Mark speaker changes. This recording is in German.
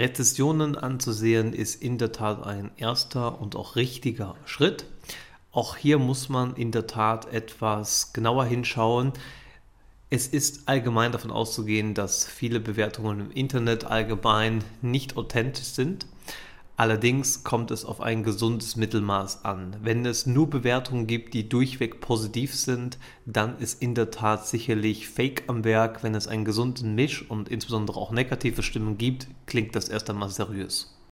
Speaker 1: Rezessionen anzusehen, ist in der Tat ein erster und auch richtiger Schritt. Auch hier muss man in der Tat etwas genauer hinschauen. Es ist allgemein davon auszugehen, dass viele Bewertungen im Internet allgemein nicht authentisch sind. Allerdings kommt es auf ein gesundes Mittelmaß an. Wenn es nur Bewertungen gibt, die durchweg positiv sind, dann ist in der Tat sicherlich Fake am Werk. Wenn es einen gesunden Misch und insbesondere auch negative Stimmen gibt, klingt das erst einmal seriös.